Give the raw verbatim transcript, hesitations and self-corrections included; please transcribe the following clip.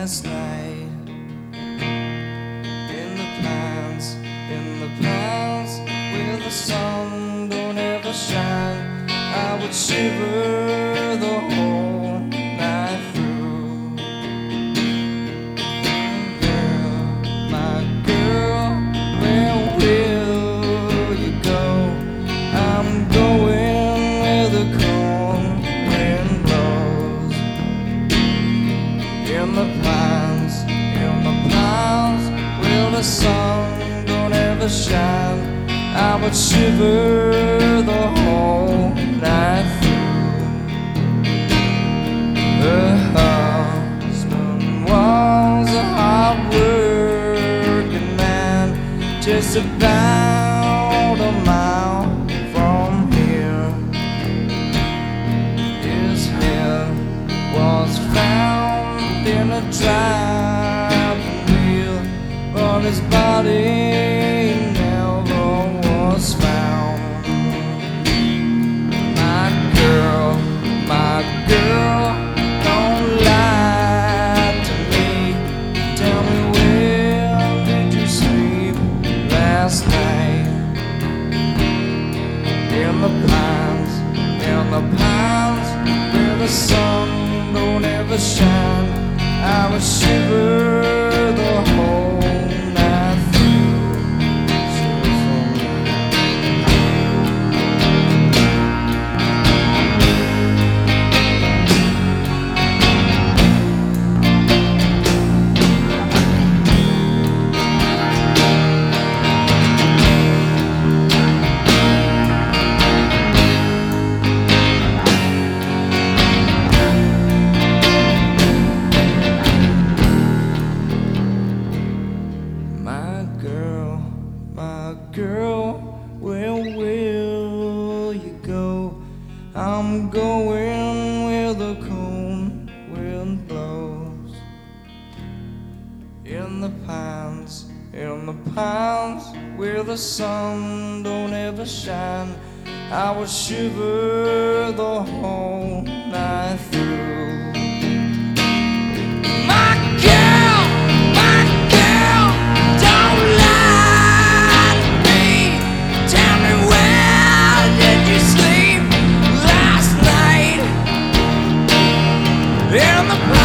last night. In the pines, in the pines, where the sun don't ever shine, I would shiver the whole night through. Girl, my girl, where will you go? I'm going where the cold wind blows. In the pines, in the pines, where the sun don't ever shine, I would shiver the whole night through. Her husband was a hard-working man, just about a mile from here. His head was found in a driving wheel, but his body never was found. My girl, my girl, don't lie to me. Tell me, where did you sleep last night? In the pines, in the pines, where the sun don't ever shine, I would shiver the whole night through. Shiver for me. My girl, my girl, where will you go? I'm going where the cold wind blows. In the pines, in the pines, where the sun don't ever shine, I would shiver the whole night through. My girl, my girl, don't lie to me. Tell me, where did you sleep last night? In the